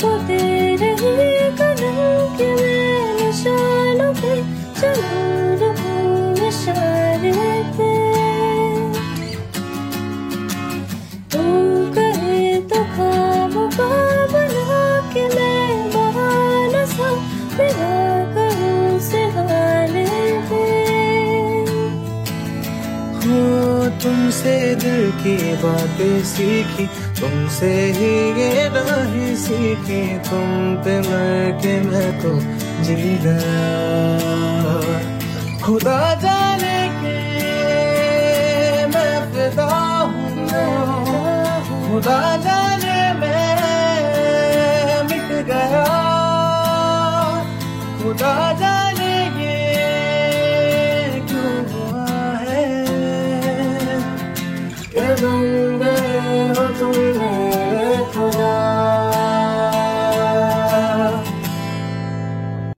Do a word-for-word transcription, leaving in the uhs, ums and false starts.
तो तेरे ही कदम के मैं निशानों पे चलूं रहूं इशारे पे। तू कहे तो खामोखा बना के मैं बहाना सा बिना करूं सिहाने पे। हो तुमसे दिल की बातें सीखी, तुमसे ही ये राहें सीखी, तुम पे मर के मैं तो जी गया। खुदा जाने के मैं फिदा हूँ, खुदा जाने